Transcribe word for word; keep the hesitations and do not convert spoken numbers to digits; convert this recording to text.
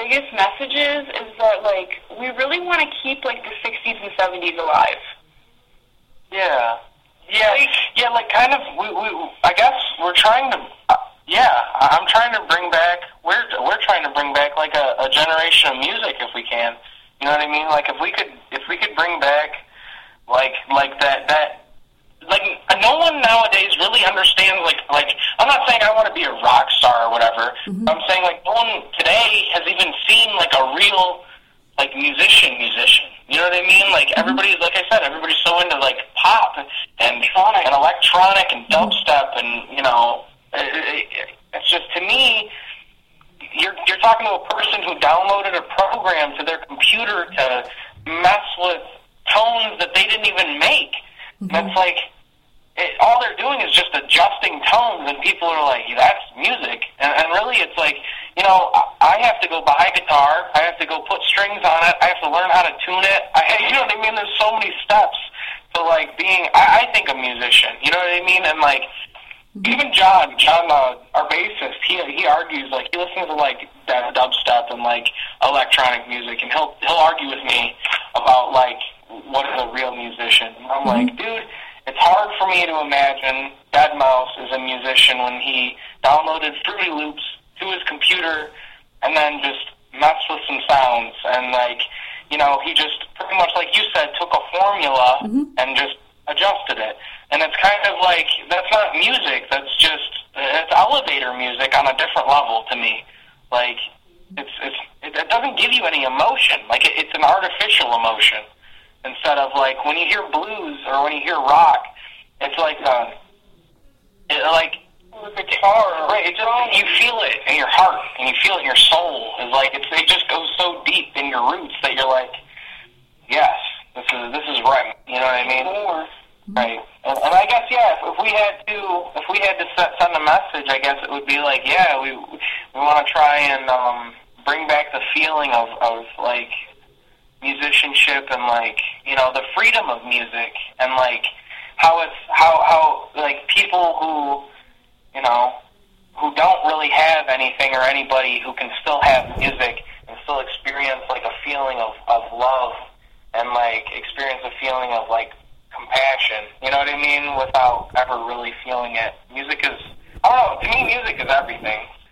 biggest messages is that, like, we really want to keep, like, the sixties and seventies alive. Yeah. Yeah, like, yeah, like, kind of, we, we, I guess we're trying to, uh, yeah, I'm trying to bring back, we're, we're trying to bring back, like, a, a generation of music if we can. You know what I mean? Like, if we could, if we could bring back, like, like that, that, like, no one nowadays really understands, like, like, I'm not saying I want to be a rock star or whatever. Mm-hmm. I'm saying, like, no one today has even seen, like, a real, like, musician musician. You know what I mean? Like, mm-hmm. everybody's, like I said, everybody's so into, like, pop and, and electronic and dubstep and, you know, it, it, it's just, to me, you're, you're talking to a person who downloaded a program to their computer to mess with tones that they didn't even make. Mm-hmm. And it's like, it, all they're doing is just adjusting tones, and people are like, yeah, that's music. And, and really, it's like, you know, I have to go buy a guitar. I have to go put strings on it. I have to learn how to tune it. I, you know what I mean? There's so many steps to, like, being, I, I think, a musician. You know what I mean? And, like, even John, John, uh, our bassist, he he argues, like, he listens to, like, that dubstep and, like, electronic music, and he'll, he'll argue with me about, like, what is a real musician. And I'm like, dude, it's hard for me to imagine deadmau five as a musician when he downloaded Fruity Loops to his computer and then just messed with some sounds. And, like, you know, he just pretty much, like you said, took a formula mm-hmm. and just adjusted it. And it's kind of like, that's not music. That's just, it's elevator music on a different level to me. Like, it's, it's it, it doesn't give you any emotion. Like, it, it's an artificial emotion. Instead of, like, when you hear blues or when you hear rock, it's like, uh, it, like, the guitar, right? It just, you feel it in your heart, and you feel it in your soul. It's like, it's, it just goes so deep in your roots that you're like, yes, this is this is right. You know what I mean? Right. And, and I guess, yeah, if, if we had to, if we had to set, send a message, I guess it would be like, yeah, we we want to try and um, bring back the feeling of, of like, musicianship and, like, you know, the freedom of music, and, like, how it's how how like people who, you know, who don't really have anything or anybody who can still have music and still experience, like, a feeling of, of love and, like, experience a feeling of, like, compassion, you know what I mean, without ever really feeling it. Music is, I don't know, to me music is everything.